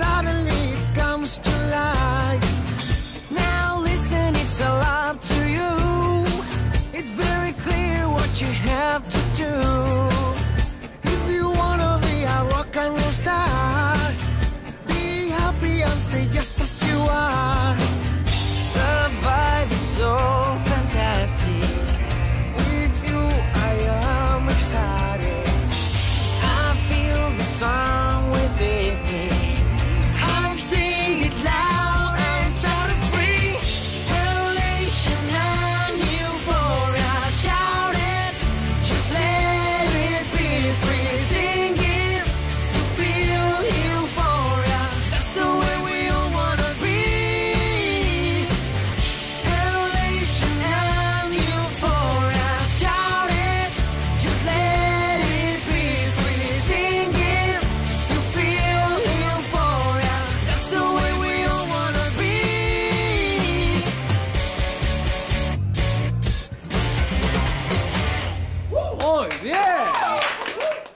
suddenly it comes to light. Now listen, it's all up to you. It's very clear what you have to do.